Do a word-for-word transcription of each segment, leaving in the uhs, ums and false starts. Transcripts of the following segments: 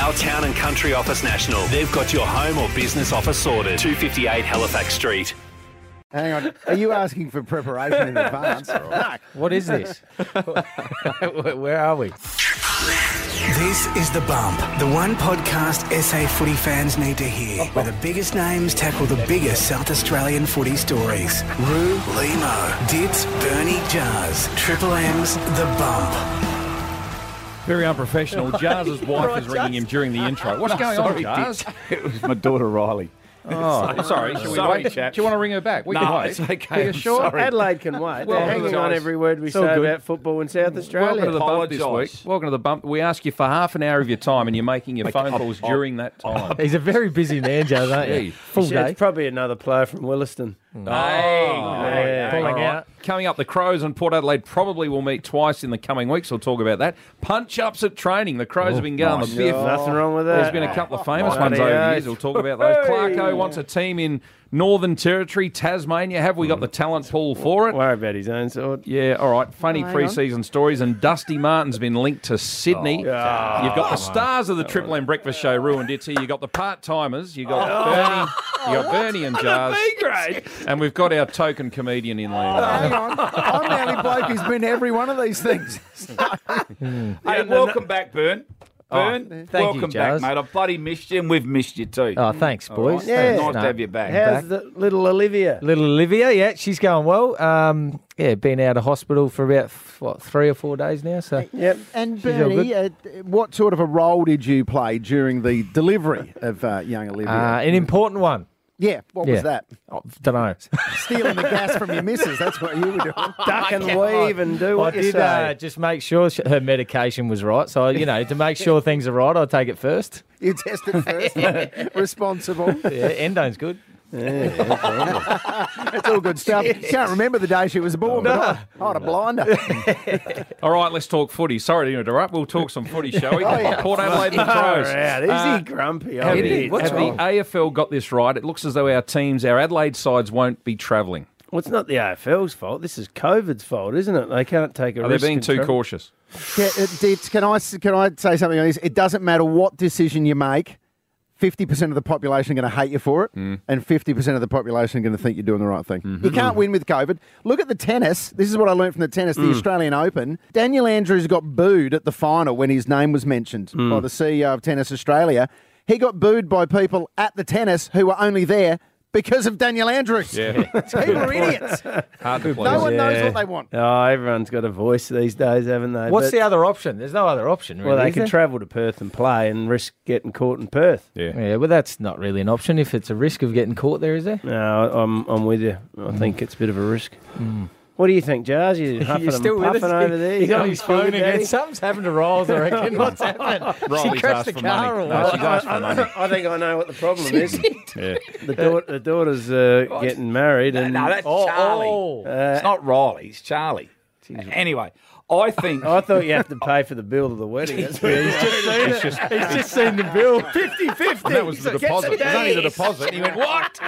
Our Town and Country Office National. They've got your home or business office sorted. two fifty-eight Halifax Street. Hang on. Are you asking for preparation in advance? No. What is this? Where are we? This is The Bump, the one podcast S A footy fans need to hear, where the biggest names tackle the biggest South Australian footy stories. Roo, Limo, Dits, Bernie, Jars, Triple M's The Bump. Very unprofessional. Jars' wife is ringing him during the intro. What's going on, Jars? It was my daughter Riley. Oh, sorry. Should we Sorry, wait? chap. Do you want to ring her back? We No, can wait. it's okay. Are you I'm sure? sorry. Adelaide can wait. Well, They're hanging on apologise. every word we It's all say good. about football in South Australia. Welcome to the bump this Apologise. week. Welcome to the bump. We ask you for half an hour of your time, and you're making your phone calls during that time. He's a very busy man, Joe, aren't Yeah. you? Full It's day. probably another player from Williston. Hey, yeah. Pulling all right. out. Coming up, the Crows and Port Adelaide probably will meet twice in the coming weeks. We'll talk about that. Punch-ups at training. The Crows have been going nice. the biff. Nothing wrong with that. There's been a couple of famous Oh, ones over the yeah. years. We'll talk about those. Hey. Clarko wants a team in Northern Territory, Tasmania. Have we got the talent pool for it? Worry about his own sort. Yeah, all right. Funny hang pre-season stories, and Dusty Martin's been linked to Sydney. Oh, You've got the stars of the Triple M Breakfast Show, Roo and Ditsy. You've got the part-timers. You've got Oh. Bernie. You got Bernie and Jars. great. And we've got our token comedian in there. Hang on. I'm the only bloke who's been to every one of these things. Hey, welcome back, Bern. Bern, thank welcome you, back, Jars. mate. I've bloody missed you, and we've missed you too. Oh, thanks, boys. right. Yeah. Nice No. to have you back. How's the little Olivia? Little Olivia, yeah, she's going well. Um, yeah, been out of hospital for about, what, three or four days now, so... Yep. And She's all Bernie, uh, what sort of a role did you play during the delivery of uh, young Olivia? Uh, an important one. yeah, what yeah. was that? Oh, don't know. Stealing the gas from your missus. That's what you were doing. Duck and weave and do I what you did say. uh, just make sure she, her medication was right. So, you know, to make sure things are right, I'll take it first. You tested first. Responsible. Yeah, endone's good. It's all good stuff. Can't remember the day she was born, but I, I had a blinder. All right, let's talk footy. Sorry to interrupt. We'll talk some footy, shall we? Port Adelaide and the Crows. All right. Is Uh, he grumpy? Have, Oh, the, he is. have the A F L got this right? It looks as though our teams, our Adelaide sides, won't be travelling. Well, it's not the A F L's fault. This is COVID's fault, isn't it? They can't take a Are they risk. being and too tra- cautious? Yeah, it- Dits, can I can I say something on this? It doesn't matter what decision you make. fifty percent of the population are going to hate you for it, and fifty percent of the population are going to think you're doing the right thing. You can't win with COVID. Look at the tennis. This is what I learned from the tennis, the Australian Open. Daniel Andrews got booed at the final when his name was mentioned by the C E O of Tennis Australia. He got booed by people at the tennis who were only there because of Daniel Andrews. Yeah. People are idiots. Hard to please. No one knows Yeah. what they want. Oh, everyone's got a voice these days, haven't they? What's But- the other option? There's no other option, really. Well, they is can there? travel to Perth and play and risk getting caught in Perth. Yeah. Yeah, well, that's not really an option if it's a risk of getting caught there, is there? No, I'm I'm with you. I think it's a bit of a risk. What do you think, Jars? You huffing You're still and with puffing us? over there? You He's got on me his phone good, again. Daddy? Something's happened to Riles, I reckon. What's happened? Riley's she crashed asked the for car money. or No, what? she's asked for I, money. I, I think I know what the problem is. Yeah. The, daughter, the daughter's uh, getting married, and No, that's Oh, Charlie. oh. it's not Riley, it's Charlie. Anyway, I think... I thought you have to pay for the bill of the wedding. That's what he's just seen it. just- He's just seen the bill. fifty fifty. And that was the deposit. It was only the deposit. And he went, what?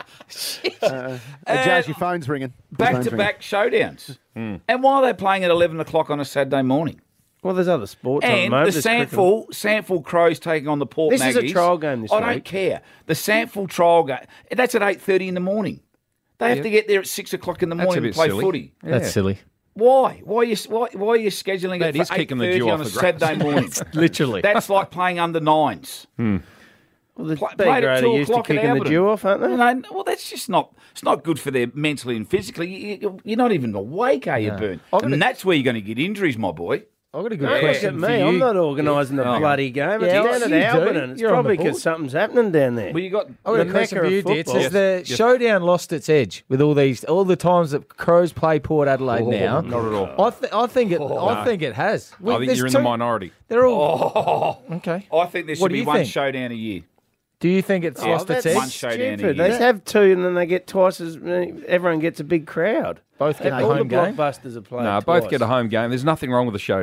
Uh, Jazz, your phone's ringing. Your Back phone's to ringing. back showdowns. And why are they playing at eleven o'clock on a Saturday morning? Well, there's other sports on the And moment. the There's cricket. Sandful, Sandful Crows taking on the Port This is a Maggies. trial game this I week. don't care. The Sandful trial game, that's at eight thirty in the morning. They have Yeah. to get there at six o'clock in the That's a morning to bit play silly. footy. That's silly. Why? Why are you, why, why are you scheduling That it is for kicking the eight thirty dew on off a the grass. Saturday morning? Literally. That's like playing under nines. Well, the Play- B played at grade are two used to o'clock at kicking the Alberton. dew off, aren't they? No, well, that's just not. It's not good for them mentally and physically. You, you- you're not even awake, are you, Burn? And that's where you're going to get injuries, my boy. I've got a good Don't look question at for me. you. I'm not organising the bloody game. It's Yeah, down you at do. Alberton. It's You're on the probably board. because something's happening down there. Well, you got. I've got the a question mecca for you, of Dits. football. Has the Yes. showdown lost its edge with all these, all the times that Crows play Port Adelaide now? Not at all. I, th- I think it. I think it has. We- I think there's you're in two- the minority. They're all okay. I think there should What do be you one think? showdown a year. Do you think it's Yeah, lost its that's edge? one showdown a Stupid. year. They have two, and then they get twice as many. Everyone gets a big crowd. Both get a All home the game. blockbusters are playing. No, both twice. get a home game. There's nothing wrong with a showdown.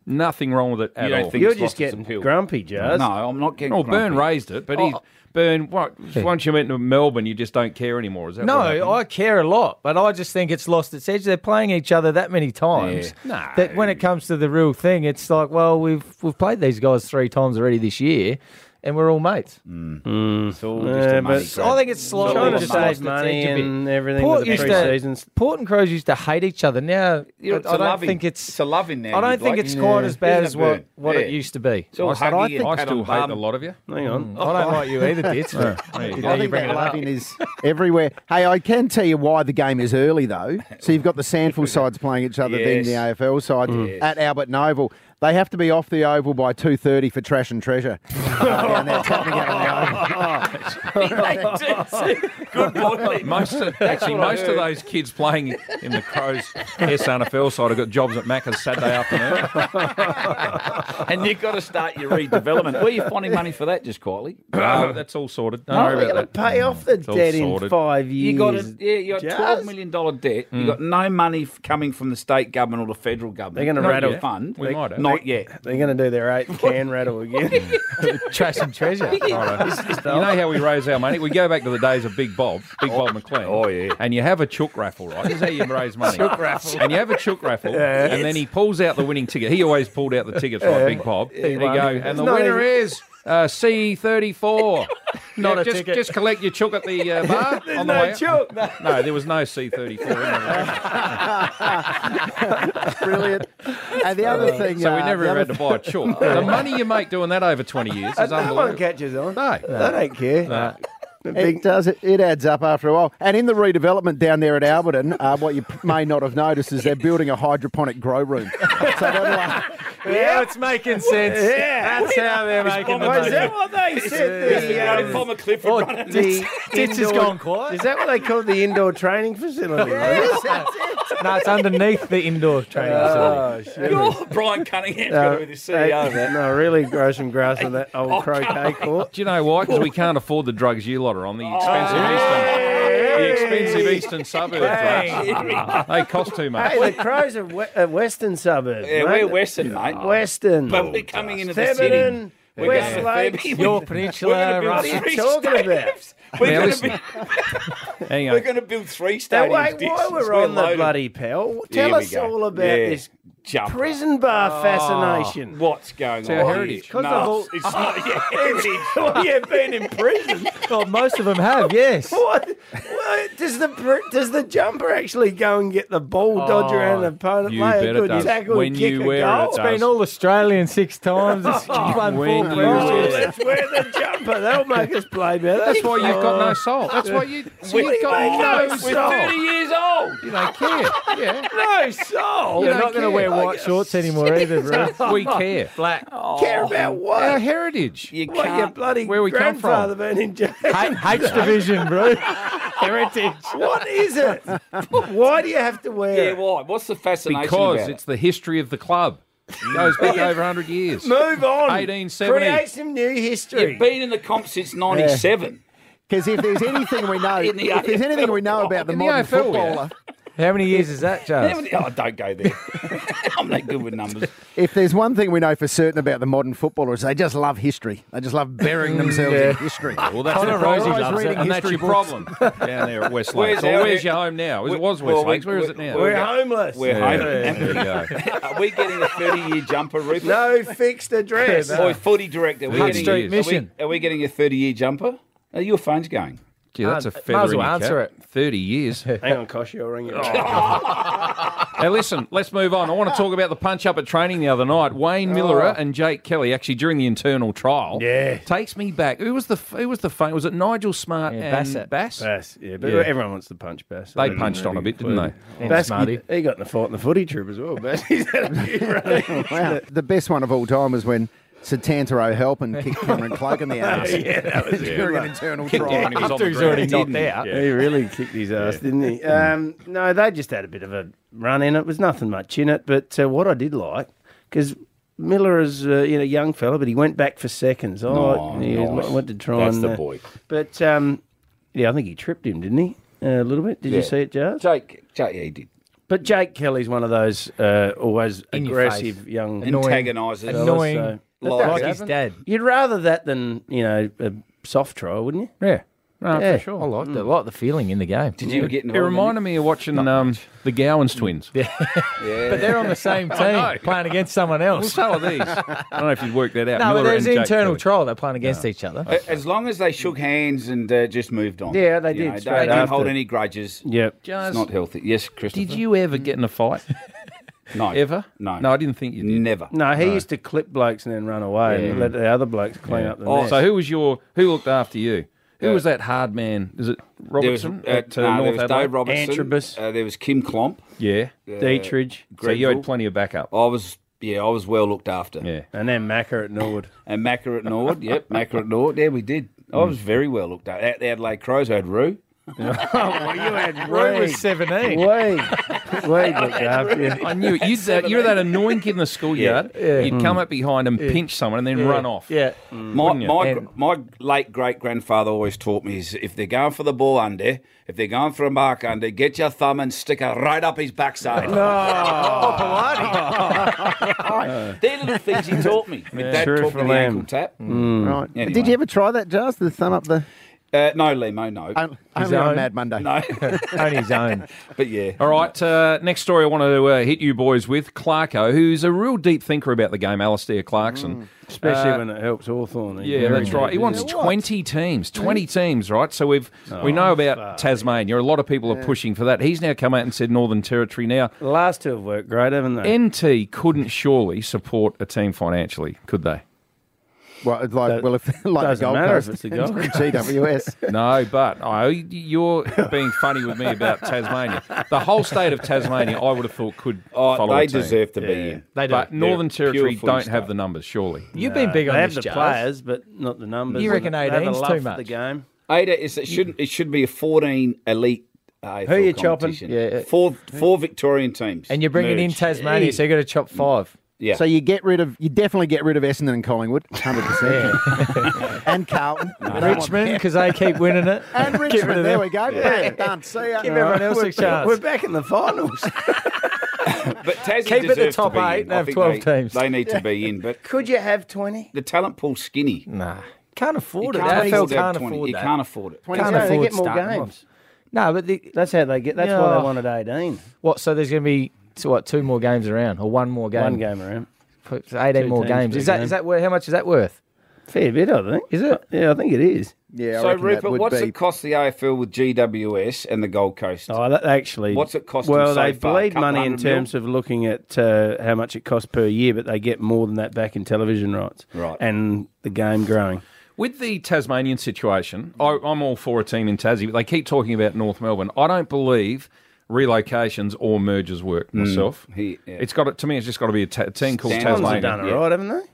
Nothing wrong with it at You don't all. think You're it's just lost its getting appeal? grumpy, Jazz. No, I'm not getting Oh, grumpy. Byrne raised it, but he's Oh. Byrne. What, once you went to Melbourne, you just don't care anymore. Is that No, what happened? I care a lot, but I just think it's lost its edge. They're playing each other that many times Yeah. No. that when it comes to the real thing, it's like, well, we've we've played these guys three times already this year, and we're all mates. It's all Yeah, just a but money so grab. I think it's slightly Trying to just lost save its money edge a bit. and everything Port with the used to- pre-seasons. Port and Crows used to hate each other. Now You know, I, it's I a don't loving- think it's. it's a loving now, I don't you think bloke. it's quite Yeah. as bad Isn't as it, what, Byrne? what Yeah. it used to be. It's all I said, I huggy think- and I pat still on hate bum. a lot of you. Hang on. I don't like you either, Ditz. but- There you Now go. I you think bring that it up. loving is everywhere. Hey, I can tell you why the game is early, though. So you've got the Sandful sides playing each other, then the Yes. A F L sides at Albert Oval. They have to be off the oval by two thirty for Trash and Treasure. uh, and that's happening out on the oval. Good boy. Most of, actually, most of those kids playing in the Crows S N F L side have got jobs at Macca's Saturday afternoon. And you've got to start your redevelopment. Where are you finding money for that, just quietly? No, that's all sorted. Don't No, worry they're about going to that. pay off the all debt in sorted. five years. You got a, yeah, you got Jazz? twelve million dollar debt. You got no money f- coming from the state government or the federal government. They're gonna Not rattle- your fund. We might have. Not yet. They're going to do their eighth can rattle again. Trash and Treasure. You know how we raise our money? We go back to the days of Big Bob, Big Bob McLean. Oh, yeah. And you have a chook raffle, right? This is how you raise money. Chook raffle. And you have a chook raffle, and then he pulls out the winning ticket. He always pulled out the tickets, right, Big Bob? And he go, and the not winner even- is uh, C thirty-four. Not Yeah, a just, ticket. just collect your chook at the uh, bar on the no way out. chook. No, there was no C thirty-four. Brilliant. And the other thing... So we uh, never the ever other had to buy a chook. The money you make doing that over twenty years is No one unbelievable. catches on. No. They don't care. The It big- does. It, it adds up after a while. And in the redevelopment down there at Alberton, uh, what you p- may not have noticed is they're building a hydroponic grow room. So that'll, uh, Yeah, it's making sense. Yeah. That's how they're making the Oh, is money. that what they said? The, um, Palmer Clifford Oh, running. Ditz, the Ditz has indoor- gone quiet. Is that what they call the indoor training facility? No, it's underneath the indoor training facility. Oh, shit. Oh, Brian Cunningham's got to be the C E O of that. No, really grow some grass on that old croquet court. Do you know why? Because we can't afford the drugs you lot are on, the expensive eastern, the expensive eastern suburbs. Right? They cost too much. Hey, the Crows are we- uh, western suburbs. Yeah, mate. we're Western, mate. Western. But we're coming into the city. Theberton, We're West going to Lakes. Thurby. Your We're Peninsula, gonna build Russell. three talking about? stadiums. We're Now going listen. to Hang we're on. going to build three Now, stadiums. wait, Dix, while since we're on the loaded. bloody pell, Here tell we us go. all about Yeah. this Jumper. prison bar fascination. What's going our on? heritage. here? 'Cause of No, all- it's not your heritage. Well, you've been in prison. Well, most of them have, yes. What? What? Does the pr- does the jumper actually go and get the ball, dodge Oh, around the opponent, you lay bet a it good does. tackle, When and kick you a wear it, goal? it It's does. been all Australian six times. It's won When four you- Oh, premierships. let's wear the jumper. That'll make us play better. That's why you've got no soul. That's why you, What do you've you got mean, no no We're soul. thirty years old. You don't care. Yeah. no soul. You're don't not going to care. wear white shorts anymore either, bro. We care. Black. Care about what? Our heritage. You What, your can't. bloody Where we come from. grandfather been in jail? H, H division, bro. Heritage. What is it? Why do you have to wear Yeah, it? why? What's the fascination Because about it's the history of the club. It goes back over one hundred years. Move on. eighteen seventy. Create some new it? history. You've been in the comp since ninety-seven. Because if there's anything we know, In the if there's A F L. anything we know about the In the modern A F L, yeah. footballer, How many years is that, Charles? Oh, don't go there. I'm not good with numbers. if there's one thing we know for certain about the modern footballers, they just love history. They just love burying themselves in history. Well, that's Connor the problem. Rosie Always loves reading it. And that's history your books. problem down there at West Where's Lakes. Or our- where's your home now? It was West Well, we- Lakes. Where is it now? We're homeless. We're Yeah. home. There you go. Are we getting a thirty-year jumper, Rupert? No fixed address. Boy, footy director. Are we, Hutt getting, Street are, we, Mission. are we getting a thirty-year jumper? Are your phone's going? Gee, that's a Uh, might feather as in well your answer cap. thirty years. Hang on, Koshi, I'll ring you. Now, listen, let's move on. I want to talk about the punch-up at training the other night. Wayne Millerer and Jake Kelly, actually, during the internal trial, Yeah. takes me back. Who was the Who was the phone? Was it Nigel Smart Yeah, and Bassett. Bass? Bass, yeah, but Yeah. everyone wants to punch Bass. They punched on a bit, didn't they? And Bass, Smarty. he got in the fight in the footy trip as well. Bass, he's had a few run-ins. Wow. The best one of all time was when Satantaro Halpin kicked Cameron Cloak in the ass. Yeah, that was During an internal Kicked him trial. when he was on After the he's already ground. knocked out. He really kicked his ass, didn't he? Um, no, they just had a bit of a run in. It was nothing much in it. But uh, what I did like, because Miller is uh, you know, a young fella, but he went back for seconds. Oh, Oh, he nice. went to try That's and. the uh, boy. But um, yeah, I think he tripped him, didn't he? Uh, a little bit. Did you Yeah. see it, Jars? Jake, Jake, yeah, he did. But Jake Kelly's one of those uh, always In your aggressive face. young Antagonisers. Annoying. fellas, so- Like, Like his dad. You'd rather that than, you know, a soft trial, wouldn't you? Yeah. No, Yeah. for sure. I like the, like the feeling in the game. Did you get It reminded me of watching um, the Gowans twins. But they're on the same team playing against someone Well, else. so are these. I don't know if you'd worked that out. No, but Miller there's and Jake internal Kelly. trial. They're playing against each other. As long as they shook hands and uh, just moved on. Yeah, they You did know, straight They didn't after. hold any grudges. Yep. It's Just, not healthy. Yes, Christopher. did you ever get in a fight? No. Ever? No. No, I didn't think you did. Never. No, he used to clip blokes and then run away and Yeah. let the other blokes clean up the Oh, mess. So who was your, who looked after you? Who Uh, was that hard man? Is it There was, uh, Robertson at uh, no, North there was Adelaide? Dave Robertson. Antrobus. Uh, there was Kim Klomp. Yeah. Uh, Dietrich. So you had Grenville. plenty of backup. I was, yeah, I was well looked after. Yeah. And then Macca at Norwood. And Macca at Nord. Yep, Macca at Nord. Yeah, we did. I was very well looked after. At the Adelaide Crows, I had Roo. well, you had Roy was seventeen. Wade. Wade looked after you. I knew it. You'd that, you're that annoying kid in the schoolyard. Yeah. You'd come up behind and pinch someone and then run off. Yeah. My Wouldn't you? my, And- my late great grandfather always taught me is if they're going for the ball under, if they're going for a mark under, get your thumb and stick it right up his backside. They're little things he taught me. My dad True taught for me the them. ankle tap. Right. Anyway. Did you ever try that, Jazz? The thumb up the. Uh, no, Limo, no. Only, only own? on Mad Monday. No, Only his own. but yeah. All right, uh, next story I want to uh, hit you boys with. Clarko, who's a real deep thinker about the game, Alistair Clarkson. Especially Uh, when it helps Hawthorn. Yeah, that's right. He wants twenty teams, twenty teams, right? So we've we know about Tasmania. A lot of people are pushing for that. He's now come out and said Northern Territory. Now, The last two have worked great, haven't they? N T couldn't surely support a team financially, could they? Well, it's like, That well, if like the doesn't Gold matter Coast, if it's the Gold Coast. G W S. No, but oh, you're being funny with me about Tasmania. The whole state of Tasmania, I would have thought, could Oh, follow they a team. deserve to be in. They do. But Northern They're Territory pure don't footy have state. the numbers, surely. You've been big on they have this, the Jazz. players, but not the numbers. You reckon They have a eighteen's love too for much? the game. Ada is it should it should be a fourteen elite A F L Who you chopping? competition. Yeah. Four four Victorian teams. And you're bringing in merged. Tasmania, so you've got to chop five. Yeah. So you get rid of, you definitely get rid of Essendon and Collingwood, one hundred percent. And Carlton. Richmond, because they keep winning it. And Get rid Richmond. of There them. we go. Bang, done. See ya. Give everyone else a chance. We're back in the finals. but Tassie Keep it the deserves top to be eight in. and I have think twelve they, teams. They need to be in, but Could you have twenty? the talent pool's skinny. Nah. Can't afford You it. can't The A F L afford to have can't twenty. afford You that. can't afford it. Can't they afford get more starting games. ones. No, but the, That's how they get. That's why Yeah. they wanted eighteen. what? So there's going to be so what? Two more games around, or one more game? One game around. So eighteen Two more teams games. per Is that game. is that worth? How much is that worth? Fair bit, I think. Is it? Yeah, I think it is. Yeah, I So, reckon that Rupert, would what's be. it cost the A F L with G W S and the Gold Coast? Oh, that actually. What's it cost them Well, so they far? bleed Couple money in hundred mil? terms of looking at uh, how much it costs per year, but they get more than that back in television rights. Right. And the game growing. With the Tasmanian situation, I, I'm all for a team in Tassie, but they keep talking about North Melbourne. I don't believe relocations or mergers work myself. He- yeah. It's got to, to me. It's just got to be a, ta- a team called Sounds Swans have Tasmania. done it yeah. right, haven't they?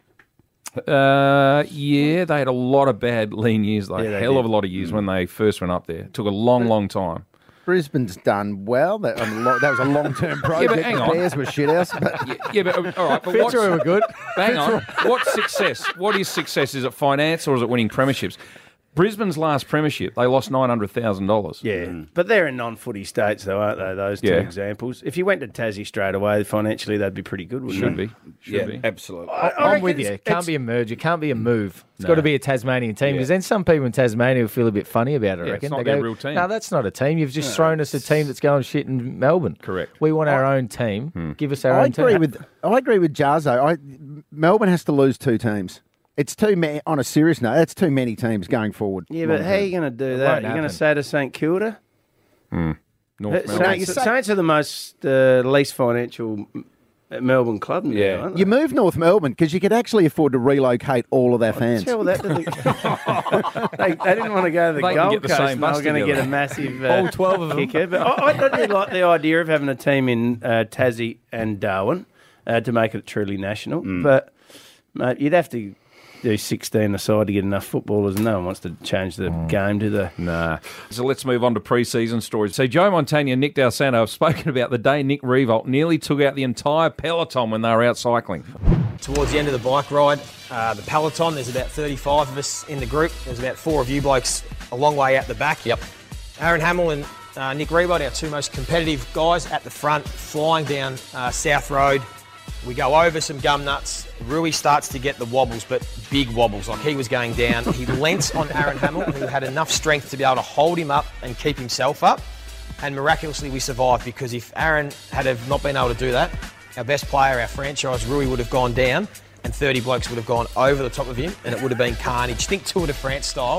Uh, yeah, they had a lot of bad lean years, like Yeah, a they hell did. of a lot of years when they first went up there. It took a long, long time. Brisbane's done well. That, um, lo- that was a long-term project. but hang The on. Bears were shit house, but Yeah, yeah, but uh, all right, but what's, Fitzroy were good. hang on, what's success? What is success? Is it finance or is it winning premierships? Brisbane's last premiership, they lost nine hundred thousand dollars. Yeah. But they're in non-footy states, though, aren't they, those two Yeah. examples? If you went to Tassie straight away, financially, they'd be pretty good, wouldn't Should they? be, should yeah, be. absolutely. I'm with you. it's- It can't it's- be a merge. It can't be a move. It's got to be a Tasmanian team. Because then some people in Tasmania will feel a bit funny about it. I Yeah, reckon it's not they their go, real team. "No, that's not a team. You've just thrown us a team that's going shit in Melbourne. Correct. We want our own team. Give us our I own agree team." with I agree with Jarzo. I Melbourne has to lose two teams. It's too many. On a serious note, that's too many teams going forward. Yeah, but how are you going to do that? won't You're going to happen. say to St Kilda? North Saints, Melbourne. you say- Saints are the most uh, least financial uh, Melbourne club now, Yeah. aren't they? You move North Melbourne because you could actually afford to relocate all of their fans. Tell that to the... they, they didn't want to go to the They can Gold get the Coast. same and They bus were going to get together. a massive uh, All twelve of them. kicker. But I, I did like the idea of having a team in uh, Tassie and Darwin uh, to make it truly national. But mate, you'd have to do sixteen aside to get enough footballers, and no one wants to change the game, do they? Nah. So let's move on to pre-season stories. So Joe Montagna and Nick Del Santo have spoken about the day Nick Revolt nearly took out the entire peloton when they were out cycling. Towards the end of the bike ride, uh, the peloton, there's about thirty-five of us in the group. There's about four of you blokes a long way out the back. Yep. Aaron Hamill and uh, Nick Rebold, our two most competitive guys at the front, flying down uh, South Road. We go over some gum nuts. Rui starts to get the wobbles, but big wobbles, like he was going down. He lents on Aaron Hamill, who had enough strength to be able to hold him up and keep himself up. And miraculously, we survived, because if Aaron had have not been able to do that, our best player, our franchise, Rui, would have gone down, and thirty blokes would have gone over the top of him, and it would have been carnage. Think Tour de France style.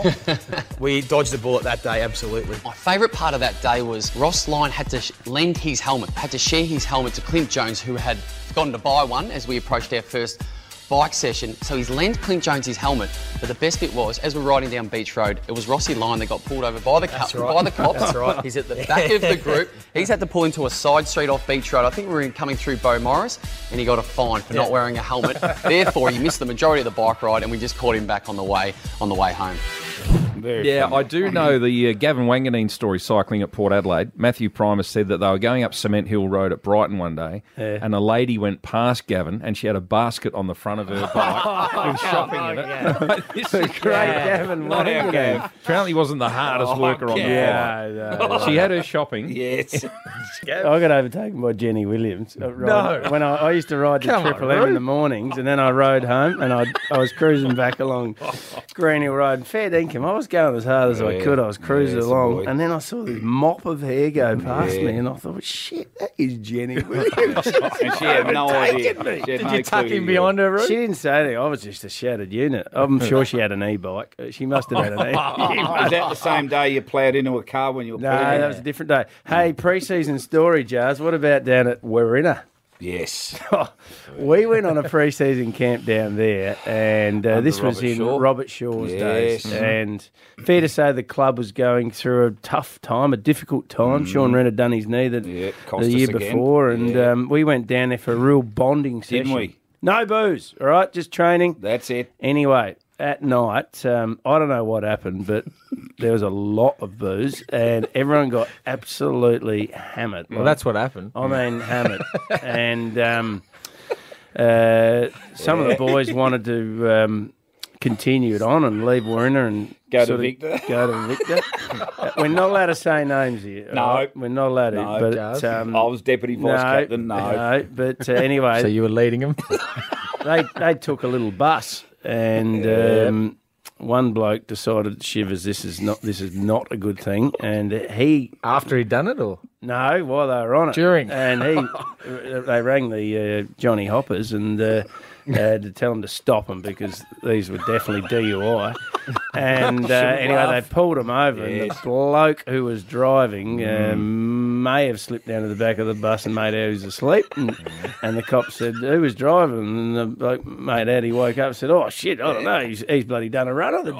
We dodged the bullet that day, absolutely. My favourite part of that day was Ross Lyon had to sh- lend his helmet, had to share his helmet to Clint Jones, who had forgotten to buy one as we approached our first bike session. So he's lent Clint Jones his helmet. But the best bit was, as we're riding down Beach Road, it was Rossi Lyon that got pulled over by the, cu- right. by the cops. That's right. He's at the back of the group. He's had to pull into a side street off Beach Road. I think we were coming through Beau Morris, and he got a fine for yeah. not wearing a helmet. Therefore, he missed the majority of the bike ride, and we just caught him back on the way on the way home. Very yeah, funny. I do know the uh, Gavin Wanganeen story cycling at Port Adelaide. Matthew Primus said that they were going up Cement Hill Road at Brighton one day, yeah. and a lady went past Gavin, and she had a basket on the front of her bike with shopping in it. Yeah. This is great, yeah. Gavin Wanganeen. Apparently, wasn't the hardest oh, worker on yeah. the flight. No, no, She had her shopping. Yes. I got overtaken by Jenny Williams. Uh, right, no. When I, I used to ride to Come Triple on, M in the mornings, and then I rode home, and I I was cruising back along Green Hill Road. Fair dinkum. I was going as hard as Oh, I yeah. could. I was cruising Yes, along, boy. and then I saw this mop of hair go past Yeah. me, and I thought, shit, that is Jenny Williams. And she had no idea. Taken me. She had Did no you tuck clue him who behind her, She Rui? didn't say anything. I was just a shattered unit. I'm sure she had an e-bike. Uh, She must have had an e-bike. Was that the same day you ploughed into a car when you were No, pregnant? that was a different day. Hey, pre-season story, Jars. What about down at Warina? Yes. We went on a pre-season camp down there, and uh, Under this was Robert in Shaw. Robert Shaw's days. Yes. And fair to say the club was going through a tough time, a difficult time. Sean Wren had done his knee the, Yeah, cost the us year again. before, and Yeah. um, we went down there for a real bonding session. Didn't we? No booze, all right? Just training. That's it. Anyway, at night, um, I don't know what happened, but there was a lot of booze, and everyone got absolutely hammered. Well, that's what happened. I mean, hammered. and um, uh, some of the boys wanted to um, continue it on and leave Warner and Go to sort of Victor. Go to Victor. Uh, We're not allowed to say names here. No. all right? We're not allowed to. No, but Jazz. um, I was deputy vice no, captain. No. no. But uh, anyway, So you were leading him? they they took a little bus, and um, one bloke decided, shivers, this is not this is not a good thing, and he After he'd done it, or? no, while they were on it, During. and he they rang the uh, Johnny Hoppers and uh, uh, to tell them to stop them because these were definitely D U I. And uh, anyway, laugh. they pulled him over, and the Yes. bloke who was driving um, may have slipped down to the back of the bus and made out he was asleep. And, and the cop said, "Who was driving?" And the bloke made out he woke up and said, "Oh shit, I don't know. He's, he's bloody done a runner. The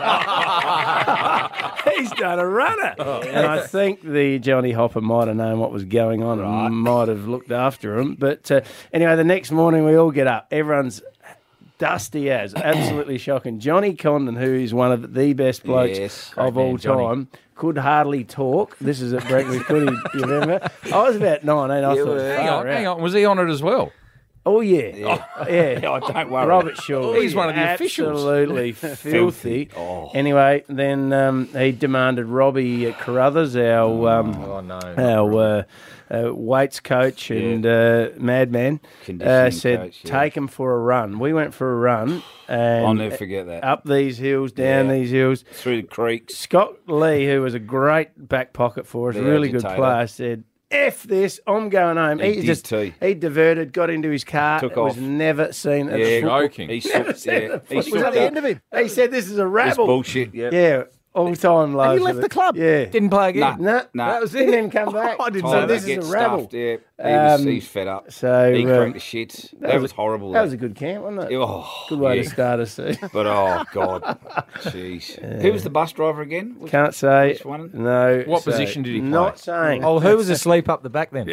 driver, he's done a runner." And I think the Johnny Hopper might have known what was going on and might have looked after him. But uh, anyway, the next morning we all get up. Everyone's dusty as, absolutely shocking. Johnny Condon, who is one of the best blokes Yes, of great all man, Johnny. time, could hardly talk. This is at Brentwood, could he? You remember? I was about nineteen. I thought, Hang far on, out. hang on. Was he on it as well? Oh yeah, yeah. Oh, don't worry. Robert Shaw. He's one of the officials. Absolutely filthy. Oh. Anyway, then um, he demanded Robbie Carruthers, our um, Oh, no. our uh, uh, weights coach and uh, madman, uh, Conditioning said, coach, yeah. take him for a run. We went for a run. And I'll never forget that. Up these hills, down Yeah. these hills. Through the creeks. Scott Lee, who was a great back pocket for us, The really good agitator. player, said, F this, I'm going home. He He, did just too. he diverted, got into his car, Took was off. never seen at Yeah, a football. joking. He Never sooked, seen yeah. a He football. Was that sooked the up. end of him? He said this is a This rabble. bullshit, yeah. Yeah, all time lows. And he left of the it. club? Yeah. Didn't play again? Nah. No, Nah. that was it. Didn't come back. I didn't so Oh, this they is get a rabble. stuffed, yeah. He was, Um, he's fed up. So he um, cranked the shit. That, was was a- horrible. That was a good camp, wasn't it? Oh, Good way yeah. to start a season. But, oh, God. Jeez. Who was the bus driver again? Was- Can't say. Which one? No. What so position did he play? Not saying. Oh, who was asleep up the back then?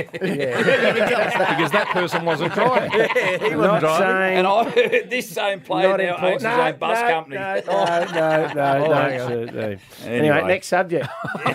Because that person wasn't driving. he Not saying. And I heard this same player Not now important. owns his own bus no, company. No, no, no, no, Oh, hang don't on. anyway, anyway, next subject.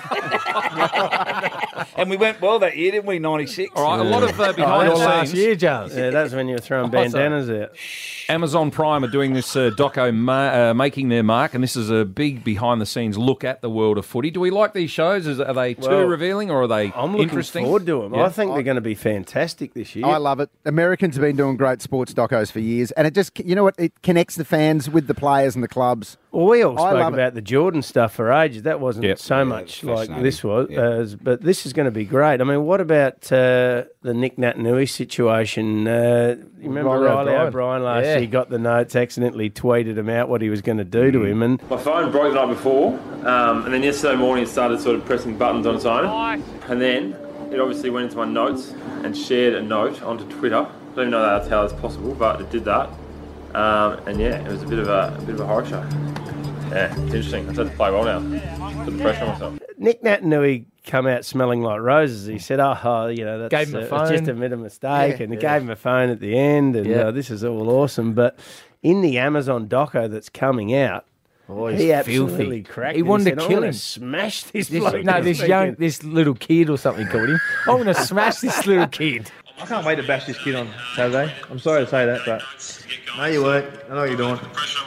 And we went well that year, didn't we? ninety-six. All right, a lot of uh, Oh, behind that was the last scenes. year, Charles. Yeah, that's when you were throwing bandanas out. Amazon Prime are doing this uh, doco ma- uh, making their mark, and this is a big behind-the-scenes look at the world of footy. Do we like these shows? Is, are they too Well, revealing, or are they I'm looking interesting? forward to them. Yeah. I think they're going to be fantastic this year. I love it. Americans have been doing great sports docos for years, and it just, you know what, it connects the fans with the players and the clubs. Well, we all I spoke love about the Jordan stuff for ages. That wasn't Yep. so Yeah, much like fascinating. this was, Yeah. uh, but this is going to be great. I mean, what about uh, the Nick Natanui situation? Uh, you remember Riley Riley O'Brien. O'Brien last Yeah. year? He got the notes, accidentally tweeted him out what he was going to do to him, and My phone broke the night before, um, and then yesterday morning it started sort of pressing buttons on its own. And then it obviously went into my notes and shared a note onto Twitter. I don't even know that's how that's possible, but it did that. Um, and yeah, it was a bit of a, a bit of a horror show. Yeah, it's interesting. I just had to play well now. Put the pressure on myself. Nick Natanui come out smelling like roses. He said, "Oh, oh you know, that's Gave him a uh, it's phone. just a bit of mistake," Yeah, and he yeah. gave him a phone at the end, and Yeah. uh, this is all awesome. But in the Amazon doco that's coming out, Oh, he he's absolutely filthy. cracked. He it. wanted said, to "I'm kill gonna him. Smash this This, bloke." no, this this young, weekend." this little kid or something called him. I'm going to smash this little kid. I can't wait to bash this kid on Saturday. I'm sorry to say that, but no, you weren't. I know what you're doing.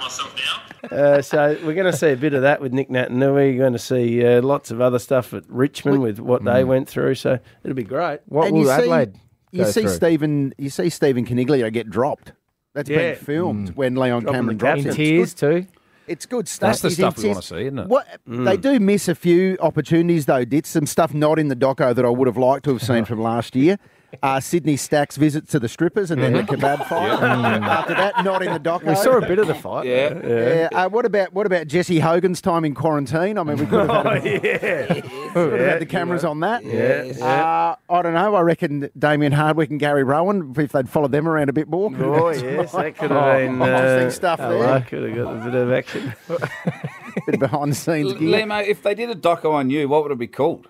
Uh, so we're going to see a bit of that with Nick Natanui. You're going to see uh, lots of other stuff at Richmond with what they went through. So it'll be great. What And will you see- Adelaide You go see through? Stephen, you see Stephen Caniglio get dropped. That's Yeah. been filmed when Leon Dropping Cameron the drops gaff him. in It's tears good- too? It's good stuff. That's the He's stuff we in want to tears. see, isn't it? What Mm. they do miss a few opportunities though. Did some stuff not in the doco that I would have liked to have seen from last year. Uh, Sydney Stack's visit to the strippers and then the kebab fight. After that, not in the doco. We saw a bit of the fight. Yeah. Yeah. Uh, what about what about Jesse Hogan's time in quarantine? I mean, we could have had, Oh, yeah. could have had the cameras on that. Yeah. Uh, I don't know. I reckon Damien Hardwick and Gary Rowan, if they'd followed them around a bit more. could have Oh, had some yes, that could Oh, have been interesting uh, stuff hello, there. could have got a bit of action. Bit of behind the scenes gear. Lemo, if they did a doco on you, what would it be called?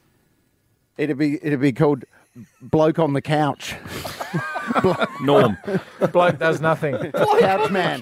It'd be it'd be called Bloke on the Couch. Norm. Bloke does nothing. Couch man.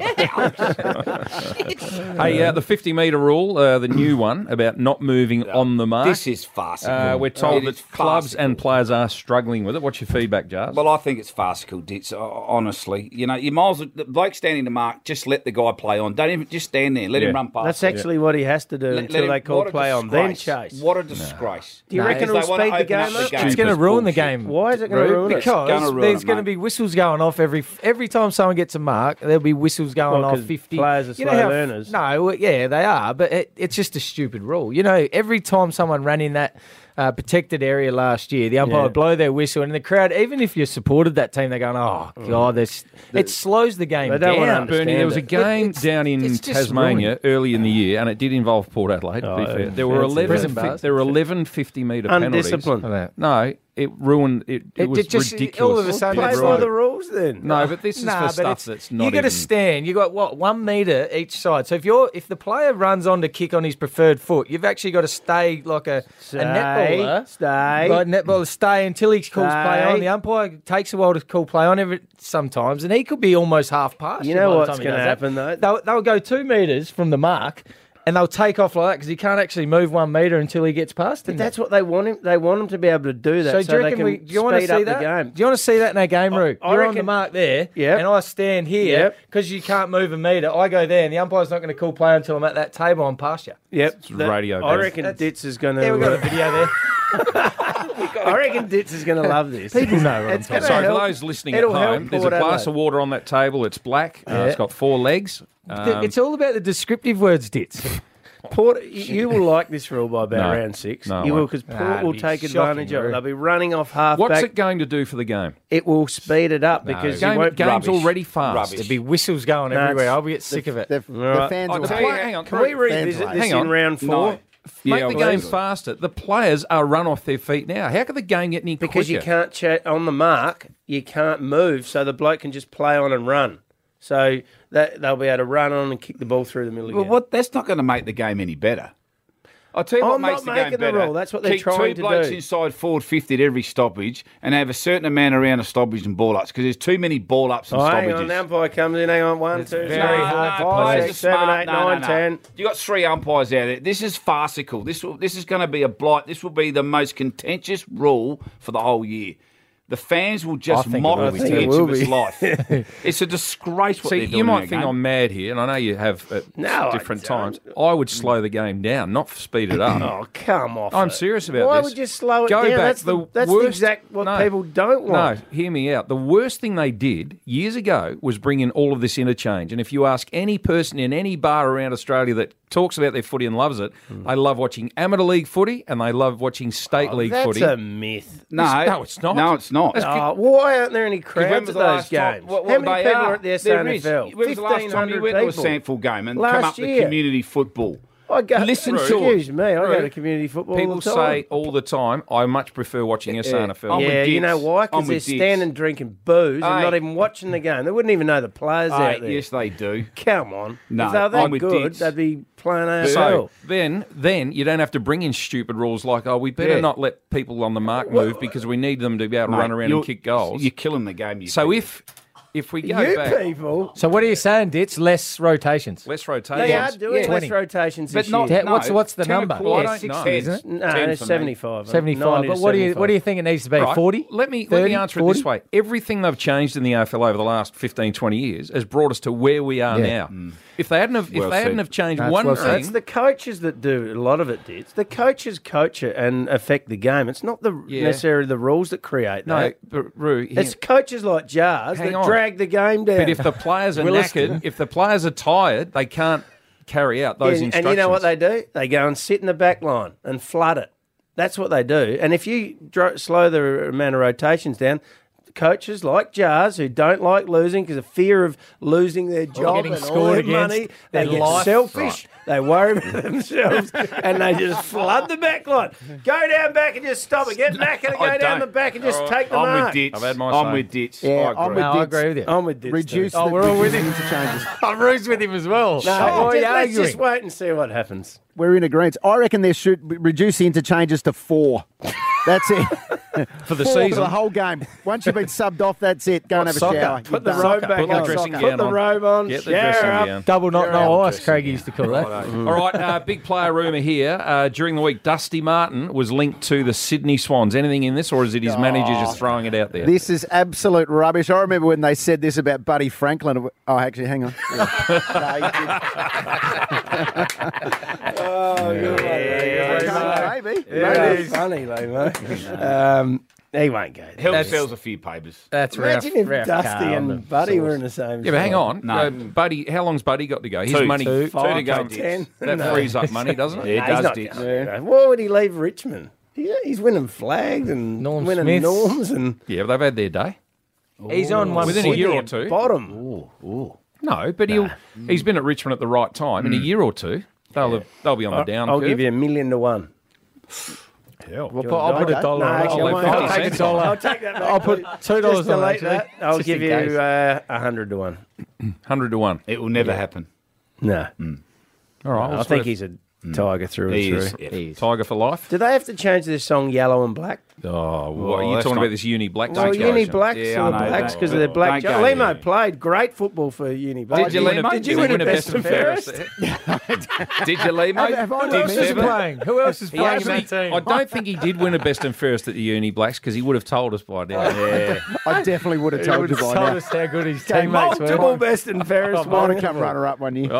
Hey, uh, the fifty metre rule, uh, the new one about not moving on the mark. This is farcical. Uh, we're told It that is clubs farcical. and players are struggling with it. What's your feedback, Jars? Well, I think it's farcical, Ditz, uh, honestly. You know, you might as well, the bloke standing the mark, just let the guy play on. Don't even, just stand there. Let Yeah. him run past. That's actually what he has to do Let- let until him- they call what a play on, then disgrace. chase. What a disgrace. Do you No, reckon Because it'll they wanna speed the open game up up? the game. It's going to Just ruin the bullshit. game. Why is it going to Rube, ruin it? Because gonna ruin there's it, going to mate. be whistles going off every every time someone gets a mark. There'll be whistles going Well, off. 'cause Fifty players are You know slow how- learners. No, well, yeah, they are, but it, it's just a stupid rule. You know, every time someone ran in that uh, protected area last year, the umpire Yeah. would blow their whistle, and the crowd, even if you supported that team, they're going, "Oh God, this it slows the game They don't wanna down." understand Bernie, there was a it. game It's- down in it's just Tasmania ruined. early in the year, and it did involve Port Adelaide. To be Oh, fair. There were fancy. eleven. Prison fi- bars. there were eleven fifty metre penalties. Undisciplined. No, it ruined. It, it, It was did just- ridiculous. all of a sudden Play it's by like- the rules then. No, but this is Nah, for but stuff it's- that's not You got to even- stand. You got what one meter each side. So if you're if the player runs on to kick on his preferred foot, you've actually got to stay like a, Stay, a netballer. stay. Like netballer, stay until he calls Stay. play on. The umpire takes a while to call play on every sometimes, and he could be almost half past. You by know the what's time he going to does that. happen though? They'll, they'll go two meters from the mark, and they'll take off like that because he can't actually move one meter until he gets past But him. that's what they want him. They want him to be able to do that, So, so, do you they reckon can we? Do you want to speed see up that? the game. Do you want to see that in our game, Rook? I You're on the reckon- mark there, Yep. and I stand here Yep. because you can't move a meter. I go there, and the umpire's not going to call play until I'm at that table. I'm past you. Yep, It's radio, I Dave. reckon That's- Ditz is going to. Yeah, we got a video there. I reckon Ditz is going to love this. People know what I'm It's talking gonna Sorry, for help- those listening it'll at help home, there's a Port glass Adelaide. of water on that table. It's black. Uh, it's got four legs. Um, it's all about the descriptive words, Ditz. Port, you will like this rule by about No. round six. No, I you will won't. because Port Nah, will it'd be take shocking, advantage of it. Roo. They'll be running off half What's back. it going to do for the game? It will speed it up because Game, you won't game's rubbish. already fast. Rubbish. There'd be whistles going No, everywhere. it's- I'll get sick of it. The, the Right. fans Oh, will the hate play- it. hang on. Can we Fans revisit will this hang in on. round four? No. Make Yeah, the well, game that's- faster. The players are run off their feet now. How can the game get any Because quicker? you can't chat on the mark, you can't move, so the bloke can just play on and run. So that they'll be able to run on and kick the ball through the middle Well, again. what? That's not going to make the game any better. I'll tell you what I'm makes not the game making the better. rule. That's what they're Keep trying two to blokes do. inside forward fifty at every stoppage and have a certain amount around a stoppage and ball ups because there's too many ball ups and Oh, stoppages. hang on, the umpire comes in. Hang on, one, It's two, three, very four, hard. five, Players six, are seven, smart. eight, No, no, nine, no. ten. You got three umpires out there. This is farcical. This will, this is going to be a blight. This will be the most contentious rule for the whole year. The fans will just think it mock will it be to too. the It edge will of its be. life. It's a disgrace what See, they're doing you in might that think game. I'm mad here, and I know you have at No, I different don't. times. I would slow the game down, not speed it up. Oh, come off. I'm it. serious about Why this. would you slow it Go down? back. That's the, The that's the worst- exact what no. people don't want. No, hear me out. The worst thing they did years ago was bring in all of this interchange. And if you ask any person in any bar around Australia that talks about their footy and loves it, they love watching amateur league footy and they love watching state Oh, league that's footy. a myth. No, no, it's not. No, it's not. Oh, why aren't there any When crowds was at the those last time- games? what- How what many they people are? are at the S There A N is. F L? When was the last time you went to a SANFL game and Last come up year. the community football? I go, Listen to excuse it. me, I go Right. to community football People all the time. say all the time, I much prefer watching S A N F L. I'm with yeah, you Dix. know why? I'm Because they're with Dix. standing drinking booze and Hey. not even watching the game. They wouldn't even know the players Hey, out there. yes, they do. Come on. No, if they were that I'm with good, Dix. they'd be playing A F L. So then, then you don't have to bring in stupid rules like, oh, we better Yeah. not let people on the mark move because we need them to be able to Mate, run around and you're- kick goals. You're killing the game. You So people. if if we go you back, people, So what are you saying, Ditch? Less rotations. less they rotations. are doing Yeah. less twenty. rotations But this not- year. Te- what's what's the ten number? a quarter, I don't six know. heads. Isn't it? No, ten it's for me. seventy-five. seventy-five. ninety But to what do you seventy-five. what do you think it needs to be? Right. forty? Let me let thirty, me answer forty? it this way. Everything they've changed in the A F L over the last fifteen, twenty years has brought us to where we are Yeah. now. If they hadn't have, if Well they hadn't said. have changed That's one well said. thing, It's the coaches that do a lot of it, Ditch. The coaches coach it and affect the game. It's not the Yeah. necessarily the rules that create no, that. but Roo, here- It's coaches like Jars Hang that on. drag the game down. but if the players are Williston. knackered, if the players are tired, they can't carry out those Yeah, and instructions. you know what they do? They go and sit in the back line and flood it. That's what they do. And if you dro- slow the amount of rotations down, coaches like Jars who don't like losing because of fear of losing their job getting and all scored their against, money, they their get life. selfish. They worry about themselves and they just flood the back line. Go down back and just stop it. Get knackered and go I down don't. the back and just take the I'm mark. with Ditch. I've had my I'm say. with Ditch. Yeah, I I'm agree. with No, I Ditch. agree with you. I'm with Ditch. Reduce too. the, Oh, we're all with reduce him. the interchanges. I'm Roos with him as well. No, So why are just- you let's arguing? just wait and see what happens. We're in agreement. I reckon they should b- reduce the interchanges to four. That's it. for the four season. for the whole game. Once you've been subbed off, that's it. Go and have a Soccer. shower. Put You're the done. robe back Put the on. dressing Put gown the on. robe on. Get the shower dressing up. gown. Double not no out. ice, Craig used to call that. All right, uh, big player rumour here. Uh, during the week, Dusty Martin was linked to the Sydney Swans. Anything in this, or is it his manager just throwing it out there? This is absolute rubbish. I remember when they said this about Buddy Franklin. Oh, actually, hang on. No, you didn't. Oh, good one, Okay, maybe. Yeah, Maybe. funny, Limo. um, he won't go. there. Help sells a few papers. That's Imagine Ralph, if Ralph Dusty Carl and the Buddy sauce. were in the same. Yeah, but hang spot. on. No. Uh, Buddy, how long's Buddy got to go? His Two. money Two. two Five, to go. ten. That No. frees up money, doesn't it? Yeah, it Nah, he's does, not Ditch. going there. Why would he leave Richmond? He, he's winning flags and Norm winning Smiths. norms and Yeah, but they've had their day. He's on one Within a point. year or two. bottom. No, but he'll he's been at Richmond at the right time. In a year or two, they'll have, they'll be on the down I'll curve. give you a million to one. We'll put, I'll put a dollar No, on it. actually, I'll I let won't. I'll fifty take cents a dollar. on it. I'll take that back. I'll put two dollars Just to on it, delete actually, that. I'll just give in you case. uh, a hundred to one. Hundred to one. It will never happen. No, All right, I we'll think sort he's a tiger through and He through. is. Yeah. of Tiger for life. Do they have to change this song "Yellow and Black"? Oh, what, are Oh, you that's talking not- about this uni black Well, situation? Uni Blacks Yeah, are I the know, Blacks don't- because of their black. don't Jo- go Limo there. played great football for Uni Blacks. Did you, Limo? Did you win a best and fairest? Did you, Limo? Have- have I Did not Who else is Seven? playing? Who else is He playing in actually, that team? I don't think he did win a best and fairest at the Uni Blacks because he would have told us by now. Yeah. I definitely would have He told would you have by told now. us how good his teammates Multiple were. best and fairest. I might one. have come runner-up one year.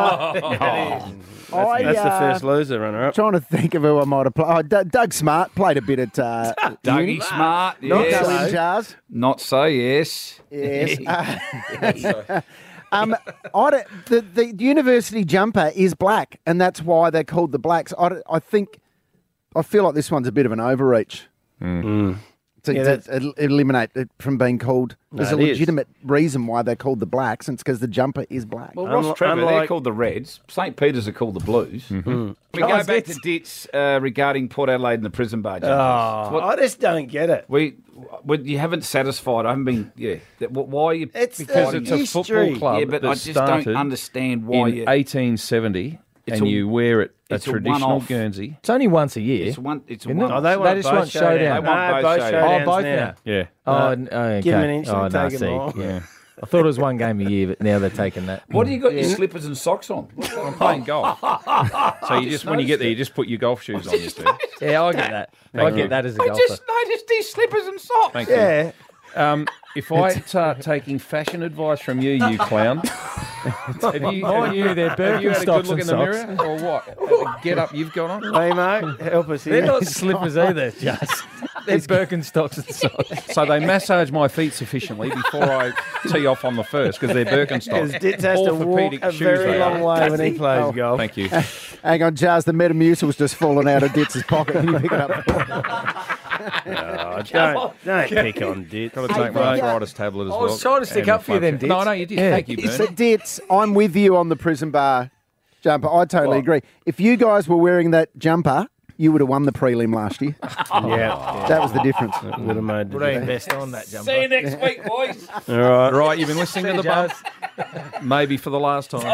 Oh. I, That's the uh, first loser runner-up. Trying to think of who I might have played. Oh, D- Doug Smart played a bit at uh, Dougie uni. Smart. Not Yes. Slim Jars. Not so, yes. Yes. Uh, um, I don't- the, the university jumper is black, and that's why they're called the Blacks. I, don't- I think, I feel like this one's a bit of an overreach. To, Yeah, to that's- el- eliminate it from being called. There's No, a it is. legitimate reason why they're called the Blacks, and it's because the jumper is black. Well, Ross Unlike- Trevor, they're unlike- called the Reds. Saint Peter's are called the Blues. Mm-hmm. We Oh, go is back it? to Ditz uh, regarding Port Adelaide and the prison bar jumpers. Oh, What- I just don't get it. we, we, you haven't satisfied. I haven't been. Yeah. That, wh- why are you? It's Because the it's a history. football club Yeah, but that I just started don't understand why in you. eighteen seventy It's and a- you wear it a it's a traditional one-off. Guernsey. It's only once a year. It's one. It's a Isn't one. it? Oh, they They want just both want showdown. showdowns. They want No, both both showdowns. Oh, both now. now. Yeah. Oh, Uh, n- oh, okay. give them an inch, oh, they'll no, take see, them all. yeah. I thought it was one game a year, but now they're taking that. What do you got your slippers and socks on? I'm playing golf. So you just, when you get there, you just put your golf shoes on. You see. Yeah, I get that. I Thank get you. that as a I golfer. just noticed these slippers and socks. Thank Yeah. you. Um, if I start taking fashion advice from you, you clown, have you, Mind have you, they're have you had a good Birkenstocks look in and the socks. mirror, or what? The get up you've got on. Hey, mate, help us They're here. not slippers either, just. They're Birkenstocks and socks. So they massage my feet sufficiently before I tee off on the first because they're Because Birkenstocks. Ditz has to walk Orthopedic a shoes very they long are. way when he plays Oh. golf. Thank you. Hang on, Jazz. The Metamucil's just fallen out of Ditz's pocket. Can you pick it up? Oh, don't don't pick on Ditz. Got to take my arthritis tablet as I well. was trying to stick And up for you then, focus. Ditz. No, no, you did. Yeah. Thank you, So, Bernie. Ditz, I'm with you on the prison bar jumper. I totally agree. If you guys were wearing that jumper, you would have won the prelim last year. Yeah, That was the difference. would have made the Would I difference. invest on that jumper? See you next week, boys. All right. Right, you've been listening to the bump. Maybe for the last time.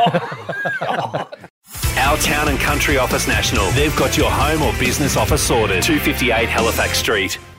Our Town and Country Office National. They've got your home or business office sorted. two fifty-eight Halifax Street.